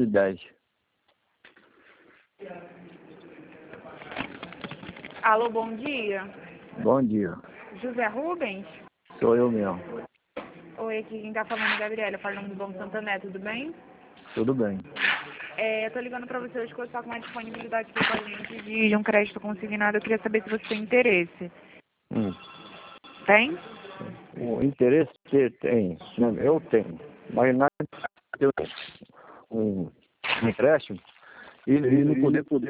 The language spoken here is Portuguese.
2010. Alô, bom dia. Bom dia. José Rubens? Sou eu mesmo. Oi, aqui quem tá falando é a Gabriela, falando do Banco Santander, tudo bem? Tudo bem. Eu tô ligando pra você hoje que eu tô com uma disponibilidade aqui com a gente de um crédito consignado. Eu queria saber se você tem interesse. Tem? O interesse que tem, né, eu tenho, mas nada eu um empréstimo e não poder